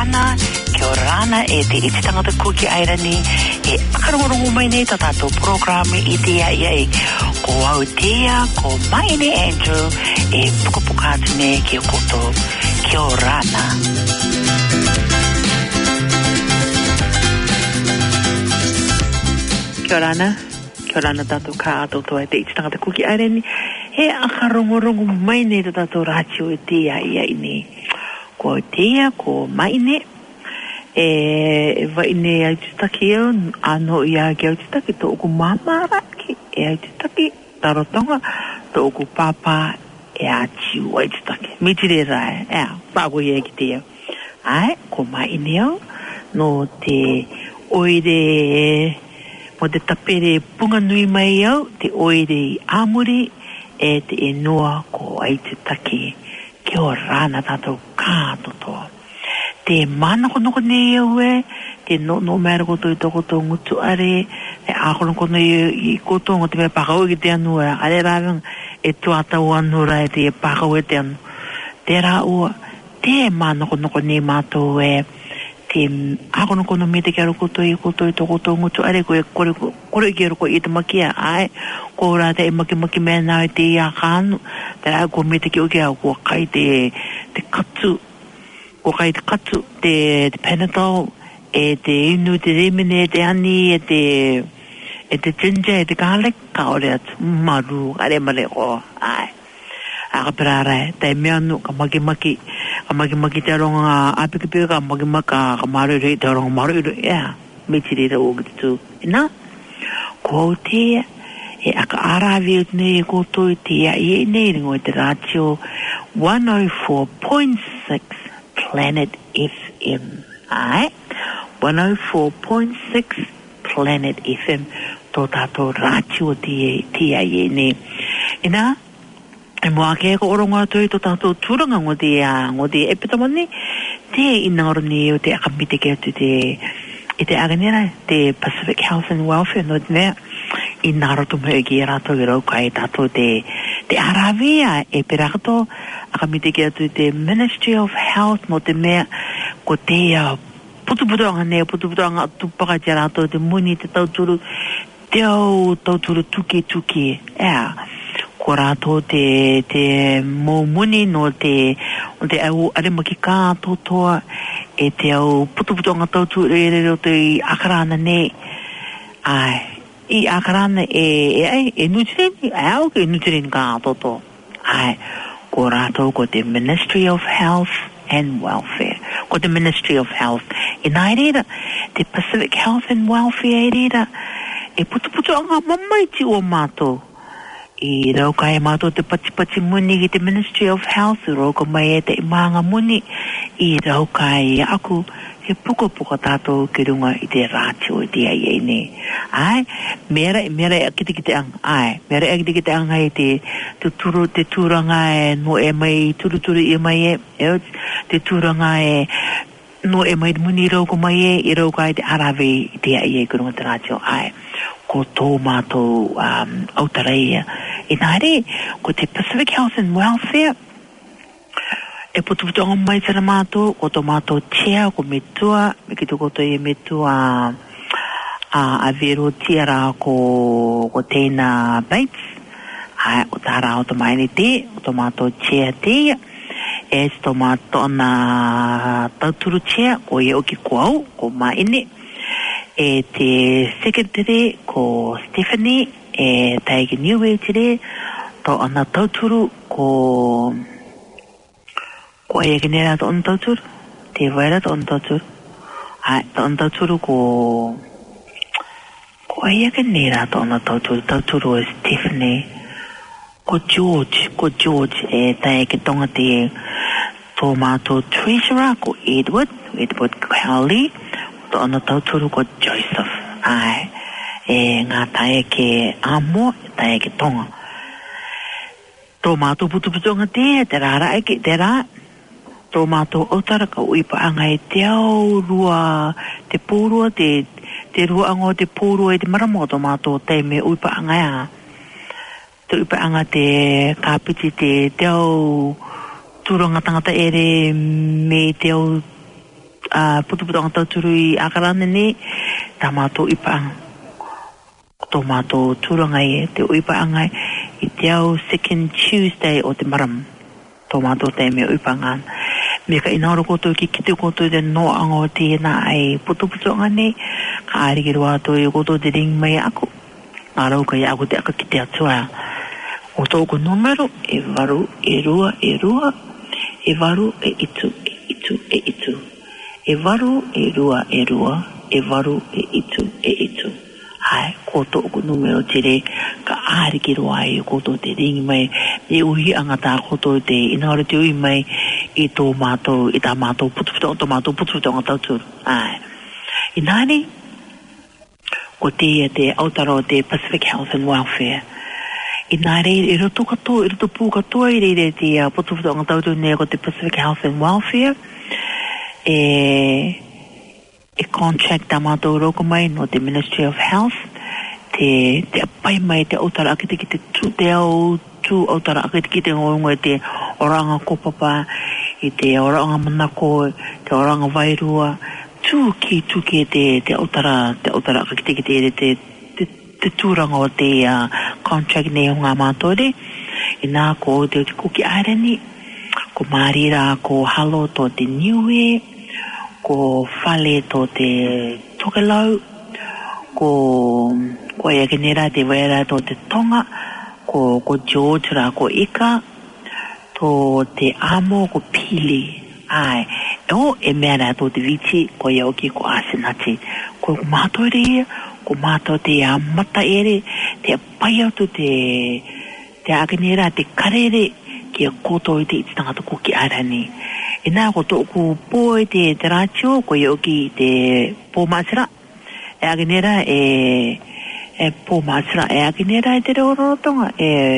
Kia ora e te iti tangata Kuki Airani e akarongorongo mai nei tātou programe I te ai ko Aotea, ko Maine Andrew e pukapuka tine ki o koto. Kia ora. Kia ora tātou ka tātou e te iti tangata Kuki Airani e akarongorongo mai nei tātou rātio e te ai nei. Ko Aotea, ko Maine e vaine ai tutaki ano ia ki au tutaki to oku mamara ki e ai tutaki tarotonga to oku papa e a tiu ai tutaki mitire rai pago ia ki te ai ko mai neo no te oire mo te tapere punga nui mai au te oire amuri e te enua ko ai tutaki ki o rana tatou kātotoa te mana kono nei e te no mera koto I toko tō ngutu are e akono kono I koto ngoti me pakau ki te anu are rāwang e tuatau anu ra e te pakau e te anu te rā ua te mana kono nei mātou e te akono kono me te kia koto I toko tō ngutu are koe kore ki roko I te makia ai ko rā te e maki mea nā e te ia kānu te rā ko me te ki o kia kua kai te katsu ko kai te katsu, te Panadol, e te inu, te remene, te ani, e te ginger, e te garlic, ka ore atu, maru, are mare ko, ai. Aka perarai, tai mea nu, ka maki te ronga apikipika, ka maki ka maru rei, te ronga maru rei, me tiri ra o ki tu. Ina, ko te, e aka arawi nei ko toi te ia nei ringo e te ratio 104.6 Planet FM. Ai, 104.6 Planet FM. Tō tātou rātio te ai ne. Ina, e mua ke ko oronga toi tō tātou tūranga ngoti e pitamani, te inangaro ni o te akamite ke atu te aganera, te Pacific Health and Welfare, no te mea, inangaro tu me ki rato I rau kai tātou te arawea e perakato, akamite ke atu te Ministry of Health no te mea ko te putuputuanga tupaka te rato te muni te tauturu tauturu tuki ko rato te mo muni no te au aremaki ka totoa e te au putuputuanga tauturu e rero te akarana ne ai I akarana e nutrini au ke nutrini ka toto ai ko rato ko te Ministry of Health and Welfare ko te Ministry of Health I reira te Pacific Health and Welfare reira e putu anga mamaiti o mato I rau kai mato te pati muni ki te Ministry of Health rau ka mai e te imanga muni I rau kai aku he puko tātou ki runga I te rātio I te ai ne. Ai, mera kiti te ang, ai, mera kiti te ang ai te tūranga e no e mai turu e mai te tūranga e no e mai muni rau ko mai I rau kai te arawe I te ai ki runga te rātio, ai, ko tō mātou autareia. Inare, ko te Pacific Health and Welfare, e putuputonga mai tera mātou, ko tō mātou tia, ko metua, me ki tō koto e metua a vero tia rā ko tēna Bates, o tā rā o tō maini te, o tō mātou tia te, e tō mātou na tauturu tia, ko e oki ko au, ko maini, e te secretary ko Stephanie, e taiki niwe tire, tō ana tauturu ko e genera to on tauturu te vaira to on tauturu ai to on tauturu ko e genera to on tauturu e Stephanie ko George e tae ke tonga te to mato treasurer ko Edward Cowley to on tauturu ko Joseph ai e ngā tae ke amo tae ke tonga to mato putuputonga te rara e ke te rā tō mātou autara ka uipa anga e te au rua, te pōrua, te rua anga o te pōrua e te maramo tō mātou te me uipa anga ea. Te uipa anga te kāpiti te au tūranga tangata ere me te au putu ang tauturu I akarana ni tamato ipaang tomato turangai te uipaangai I te au second Tuesday o te maram tomato te me uipaangan me ka inauro koto ki kite koto de no ango te na ai putu ngane ka ari ki roato I koto te ring mai ako arau ka ia ako te aka kite atua o tō ko numero e varu e rua e varu e itu e varu e rua e varu e itu ai ko tō ko numero tere ka ari ki roa I koto te ring mai e uhi angata koto te inaore te ui mai I tō mātou I tā mātou putu ngata tūru ai inani ko te autaro te Pacific Health and Welfare Inare I roto pū katoa I reire te putu ngata tūru ne ko te Pacific Health and Welfare e contract tā mātou roko mai no te Ministry of Health te apai mai te autara akite ki te tū autara akite ki te ngongo te oranga kopapa I te oranga manako te oranga vairua tū ki te autara akite ki te tūranga o te contract ne o ngā mātore I nā ko te kuki airani ko marira ko halo to te niue ko fale to te tokelau ko iakenera te waira to te tonga ko George ra ko ika to te amo ko pili ai e mea to te viti ko iaoki ko asenati ko mātore ko mātou te mata ere te pai atu te akenera te karere ki a koto I te ititangata ko ki arani e nā ko tōku pō te rātio ko ioki te pō māsira e akenera e pō māsira e akenera e te reorotonga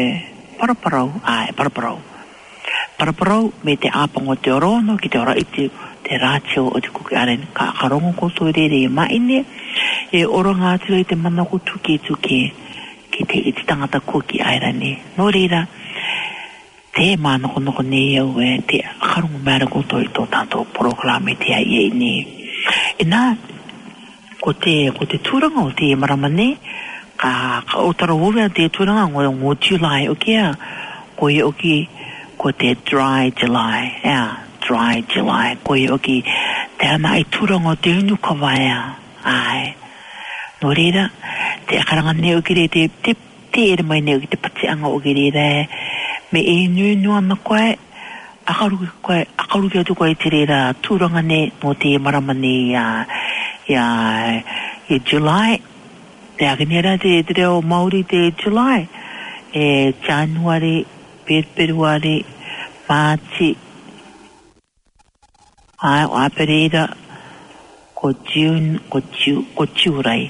paraparau me te āpango te orono ki te ora iti te rātio o te kuki arani ka akarongo koto I re maine e oro ngā tira I te manako tuke ki te ititangata kuki airani no reira te mānoko ne au te akarongo mēra koto I tō tātou programe te ai ne e nā ko te tūranga o te maramane ka otara wawea te tūranga ngō July o kia ko I oki ko te dry July ko I oki te ana I tūranga o te unu kawaia ai no reira te akaranga ne o kire te ere mai ne o ki te patianga o kire me e nui ana koe akaru ki atu koe te reira tūranga ne no te maramane ia July te akenera te reo Māori te July e January February March ai o apereira ko June ko July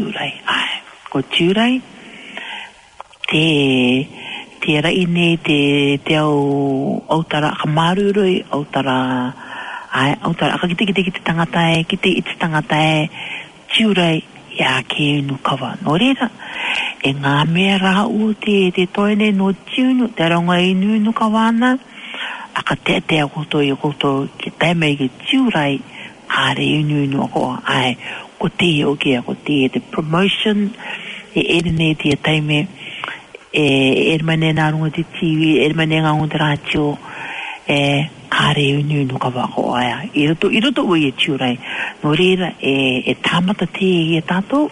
te rai nei te au autara kamaruroi autara akakite ki te tangata e ki te iti tangata e July ia ke unu kawa no reira e ngā mea rā u te toene no June te ronga inu unu kawa ana aka te akoto I koto ki taimei ki July kāre inu ako ai ko te o kia ko te promotion e ere nei te taime e mane nā runga te TV e mane ngā ngunga te rātio e kāre unu kawa ko aia I roto ui e July no reira e tāmata te e tātou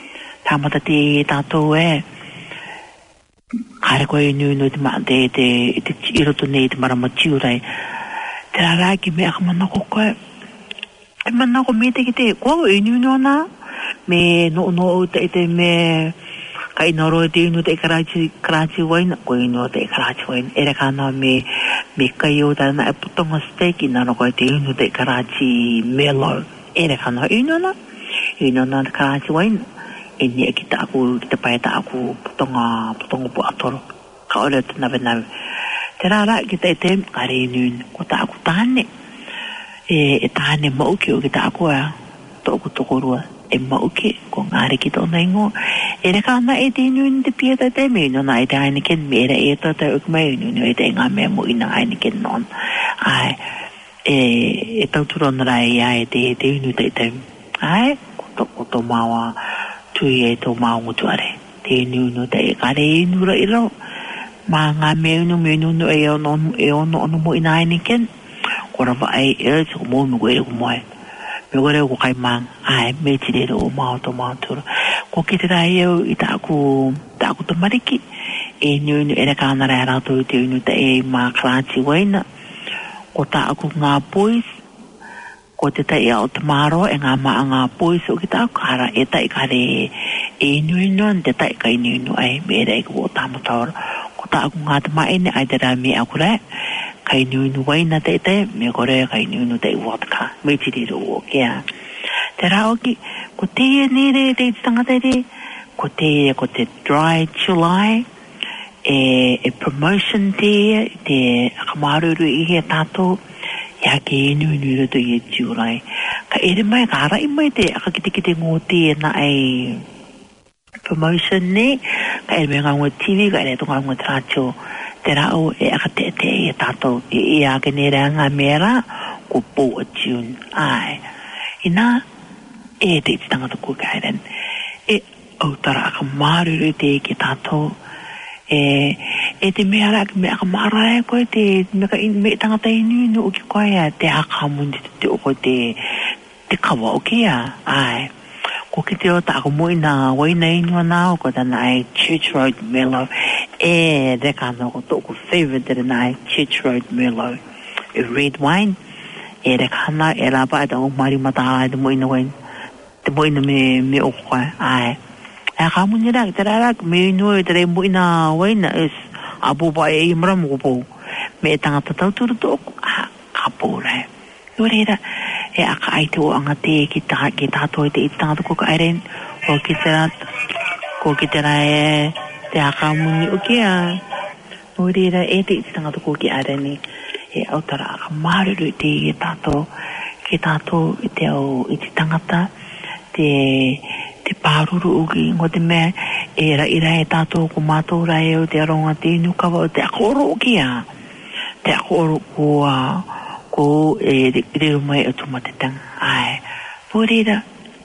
e kāre koe unu te I roto nei te marama July te rāraki me aka manako koe e manako me te ki te kua unu ana me no te me ka inoro te inu te Karachi waina ko inu te Karachi waina ere kana me kai o tana e putonga steak inano ko te inu te Karachi melo ere kana inu na Karachi waina e ni kita aku kita paita aku putonga pu atoro ka ole te nave te rara kita te kare inu ko ta aku tane e tane mauki o kita aku tokorua e mauke ko ngare ki tōna ingo e re kāna e te inu te pia te me ino na e te Heineken me re e tata uk mai inu e te ngā mea mo ina Heineken non ai e tauturo nara ia te inu te ai koto mawa tui e tō maungutuare te inu te kare inu ra iro ma ngā meunu e ono mo ina ai niken kora wa ai e tō mo me koe moe me koe ko kai mang ai me tire ro mao tō mauturo ko ki te rai eu i tāku te mariki e inu e reka ana rai rato i te inu te e ma klāti waina ko tāku ngā boys ko te tai au te maro e ngā maa ngā boys o ki tāku kara e tai kare e inu te tai ka inu ai me rei ko tāmatara ko tāku ngā te maene ai te rai me aku rai ka inu waina te me kore ka inu te vodka me tiri ro o kia te rao ki ko te nere te tangata re ko te dry July e promotion te akamaruru i he tātou ia ke inu rato i e July ka ere mai ka harai mai te akakite ngō te na ai promotion ne ka ere mai ngā ngō TV ka ere to ngā ngō tātou te rao e akate i e tātou i ake nere ngā mera ko pō a June ai ina e te tangata ko kairen e autara akamaruru te ke tātou e te mea raka me aka mara koe te me tangata inu o ki koe te hakamundi te o koe te kawa o kia ai ko ki te o ta ako moina waina inu ana o ko tana ai Church Road Melo e reka ana ko tōku favorite tana ai Church Road Melo e red wine e reka ana e rapa e ta o mari mata te moina wain te moina me o koe ai e kamundi raka te raka me inu e te re moina waina is abu ba e imra mo po me tangata tauturu tōku ka pōrai Yorera e aka ai te o anga te ki tātou te i tangata ko ka airen o ki te ra e te aka muni o kia Yorera e te i tangata ko ki airen e autara aka maruru te i tātou ki tātou i te au i te tangata te pāruru o ki ngō te mea e ira e tātou ko mātou rai o te aronga te nukawa o te akoro o kia te akoro ko e reo mai o tumatetang ai pōreira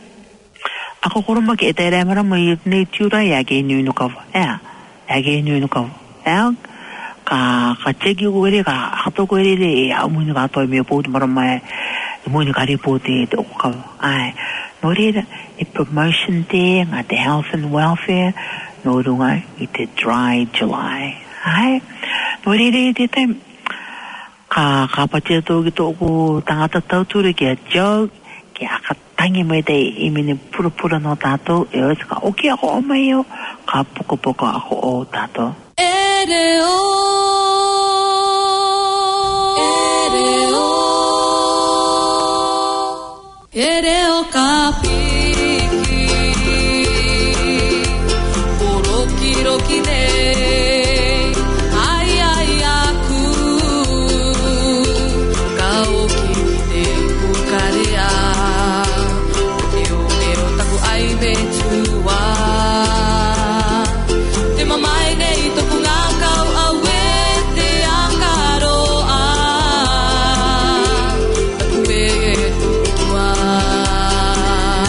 ako koroma ki e te reimara mai nei tiura e ake inu nukawa ake inu nukawa ka teki o ere ka hatoko ere e au muni ka atoi mea pōtu mara mai e muni ka repote te okawa ai no reira e promotion te ngā te health and welfare no runga i te dry July ai no reira i te time ka patia tō ki tōku tangata tauturu ki a joke ki a ka tangi mai te i mene pura no tātou e ois ka oki ako o mai o ka poko ako o tātou ere o ka piki roki ne ai aku ka oki ne kukarea te o ero taku ai me tua te mamai nei toku ngā kau awe te akaroa taku e tua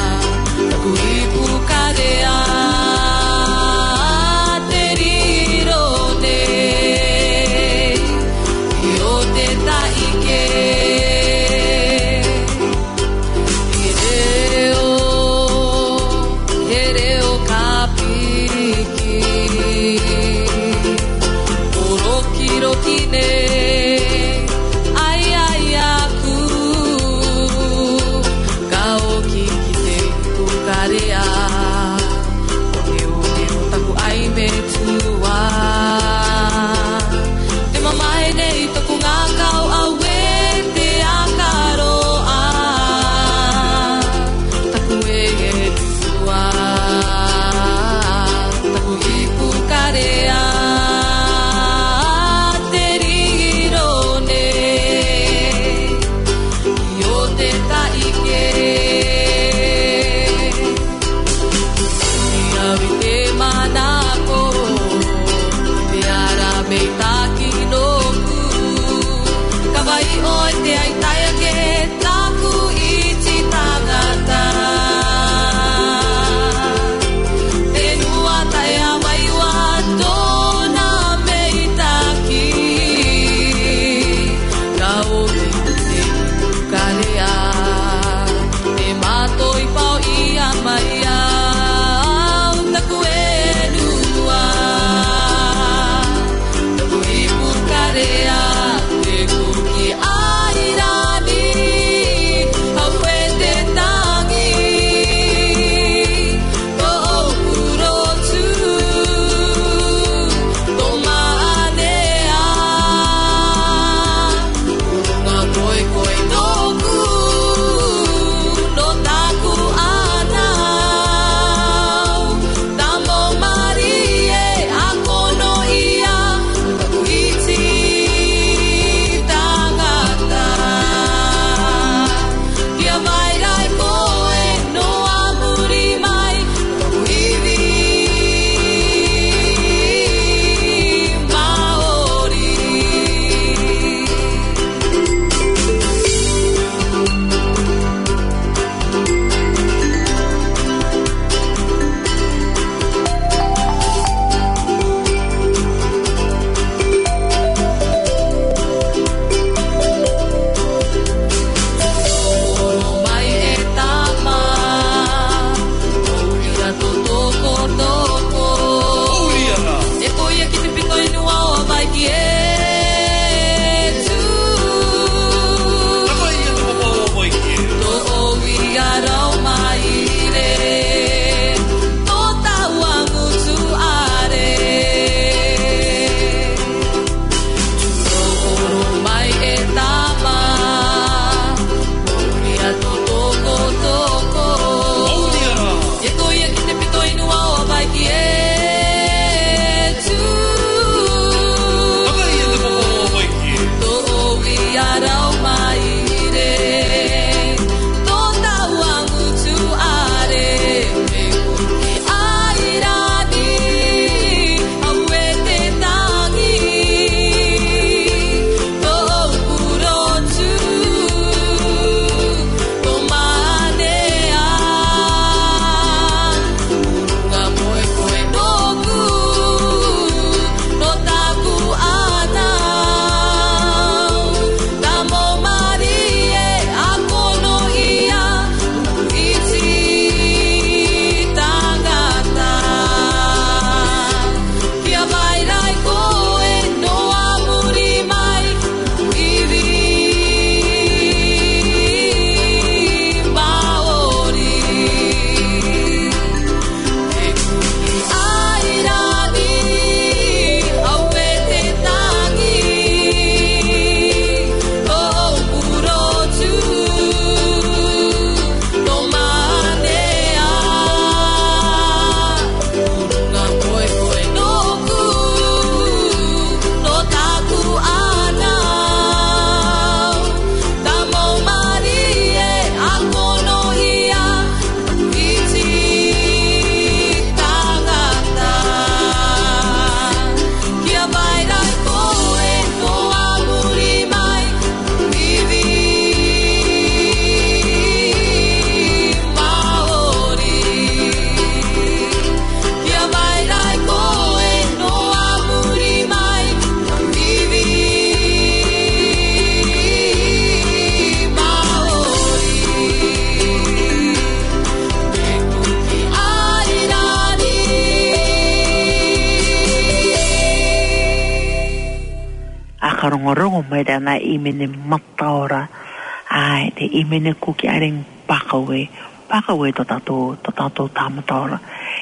mai da na imene mataora ai te imene kuki areng pakawe to tato tamataora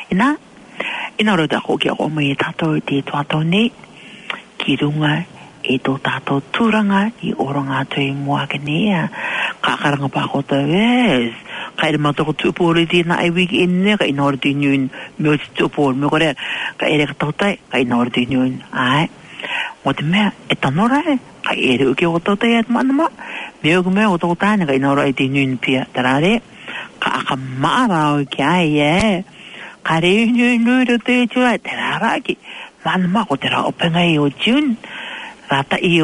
ina ro da ko ki o mai tato te tato ne kirunga e to tato turanga I oranga te moakenea kakaranga pa ko te yes kai de mato tu pori di na I week in ne kai nor di nyun mo tu por mo kore kai re to tai kai nor di nyun ai mo te me etanora kai ere uke o to tai manma me o me o to tai kai nor ai di nyun pia tarare ka ka mara o ki ai e kare nyun no te chu tarara ki manma ko tera openga I o jun rata I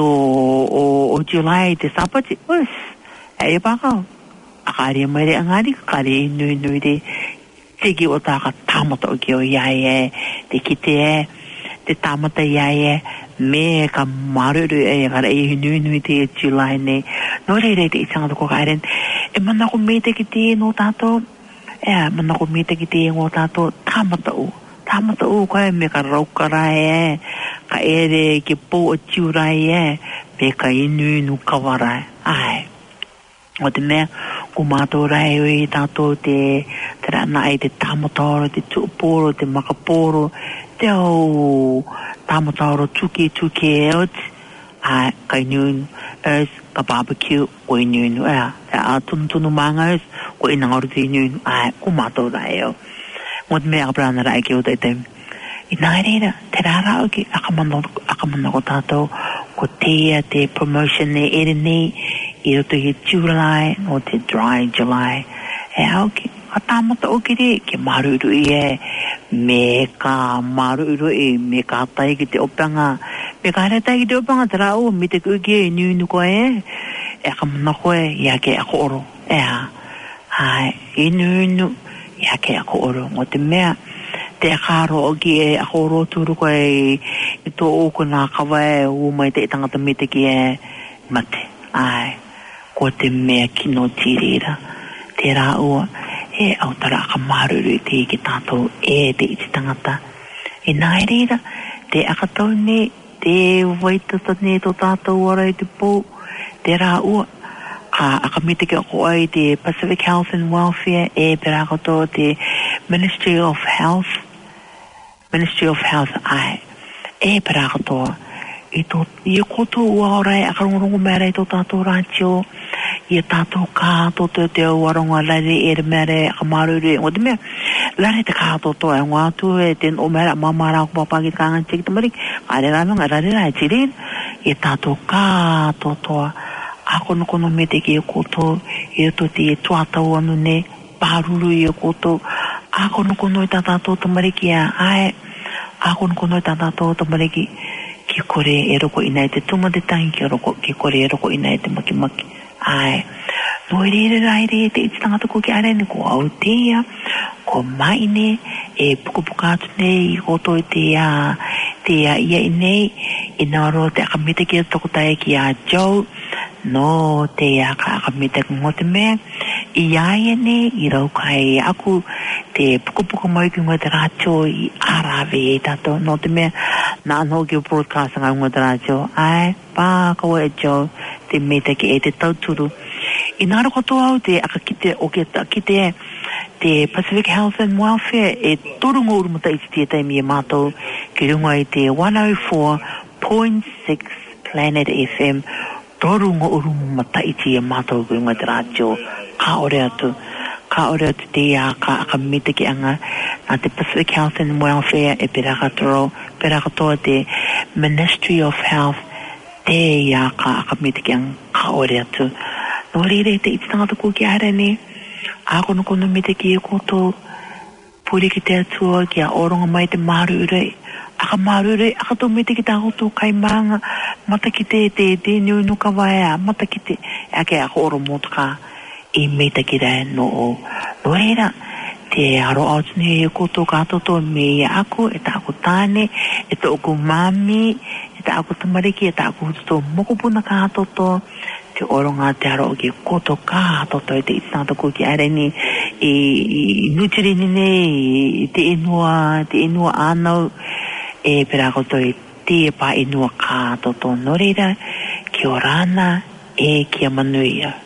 o July te sapati us e pa ka akari mai angari kari nui de tegi o ta ka tamata o ki o iae te kite te tamata iae me ka maruru e gara e nui te July ne no re te isanga ko karen e mana ko me te kite no tato mana ko me te kite no tato tamata o ko me ka raukara e ka ere ki po o July e me ka inu no kawara ai o te mea kumato rai oi tato te rana ai te tamatoro te tuporo te makaporo te o tamatoro tuke eot a kainun es ka barbecue o inun a tunu mangas ko inangor te inun a kumato rai o mo te mea brana rai ki o te inareira te rara o ki akamano ko tato ko te promotion ne ere nei I roto I July o te dry July e au ki a tamata o kiri ke maruru I e me ka maruru I me ka tai ki te opanga me ka hare tai ki te opanga te rao me te kuki e niunu ko e ka mana koe ia ke ako oro e ha ai I niunu ia ke ako oro o te mea te akaro o ki e ako oro turu koe I tō oko nā kawae o mai te tangata me te ki e mate ai ko te mea kino tirira te rā ua e au tara aka maruru te ki tātou e te iti tangata e nai reira te akatau ne te waitata ne tō tātou wara I te pō te rā ua ka aka mite ki ako ai te Pacific Health and Welfare e pera kato te Ministry of Health ai e pera katoa I koto ua orai akarongorongo mea tō tātou rātio I tātou kāto te waronga lare e mere akamaruru o te mea lare te kāto toa e ngātu e ten o mea mamara ko papagi te kāngan teki tamari kare rānanga rare rai tirin I tātou kāto toa akono me te ki e koto I to te tuatau anu ne pāruru I koto akono I tātou tamari ki a ai akono I tātou tamari ki kore e roko inai te tuma te tangi ki kore e roko inai te maki ai no re rai re te iti tangata ko ki arene ko Aotea ko maine e pukupuka atu nei I koto te ia inei ina ro te akamite ki toko tae ki a Joe no te ia ka akamite ko ngote mea I aia ne I rau kai aku te pukupuka mai ki ngote rācho I arawe e tato no te mea na anho ki o broadcast ngā ngote rācho ai pā kawa e Joe te meta ki e te tauturu I nāra kotoa au te aka kite o kite te Pacific Health and Welfare e torunga urumata I te taimi e mātou ki runga I te 104.6 Planet FM torunga urumata I te mātou ki runga te rācho ka ore atu te ia ka aka mita ki anga na te Pacific Health and Welfare e pera katoa te Ministry of Health te ia ka aka mita ki anga ka ore atu no rere te iti tangata ko ki arene akono mita ki e koto puri ki te atua ki a oronga mai te marure aka marure aka tō mita ki te akoto kai maanga mata ki te niu nuka waea mata ki te ake ako oro motoka I meta ki rea no o reira te aro autune e koto katoto me ia ako e ta ako tāne e ta ako mami e ta ako tamariki e ta ako hututo mokopuna katoto te oronga te aro o ki koto katoto e te itanata ko ki areni I nutririni ne te inua anau e pera koto e te pa inua katoto no reira ki Kia ora ana e kia manuia.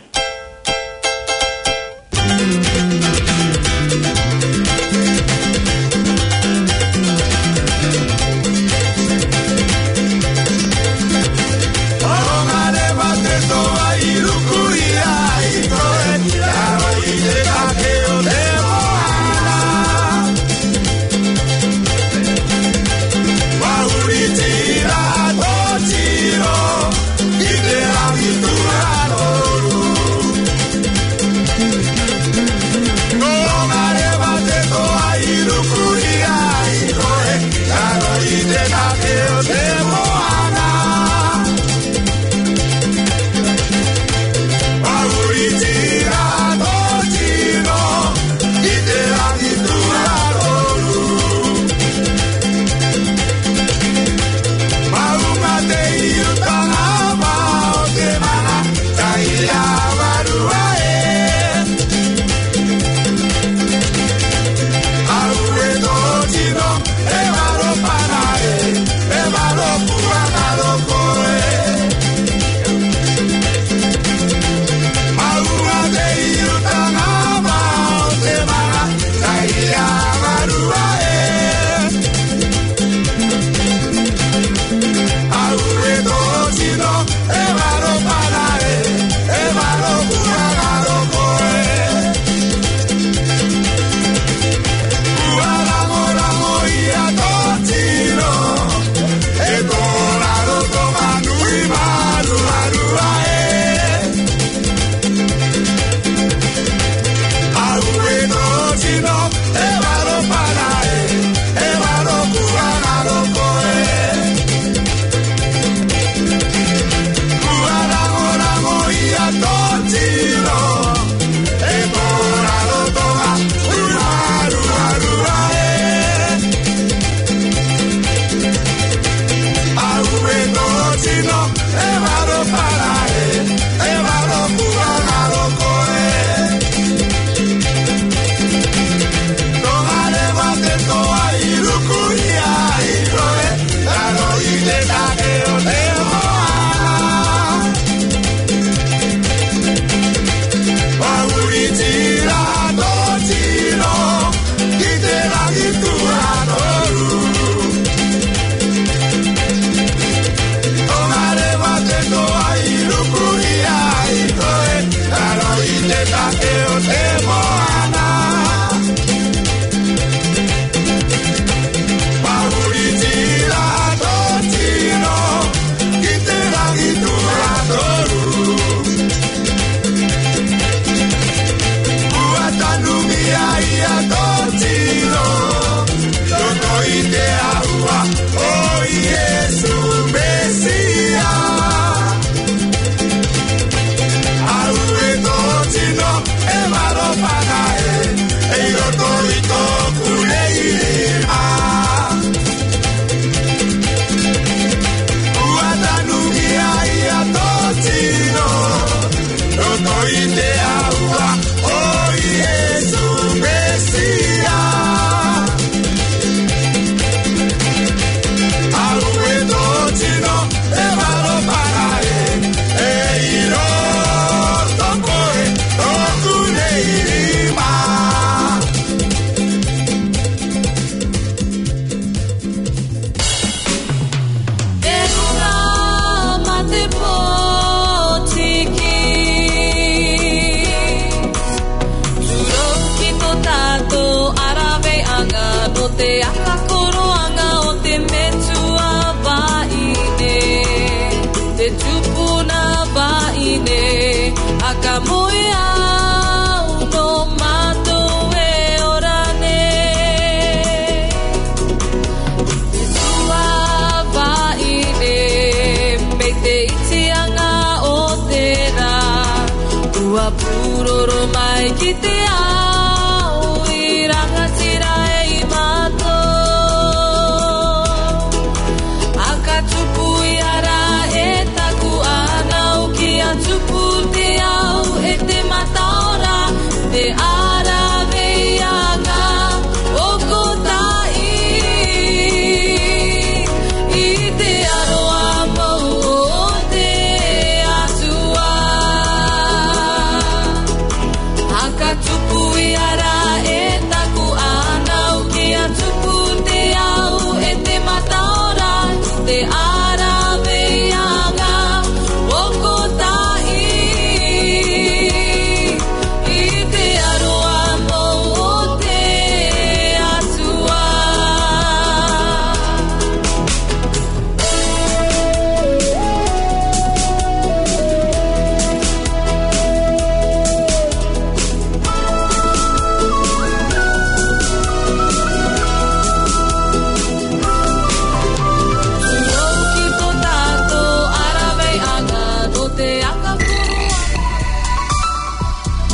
Puroro mai ki te a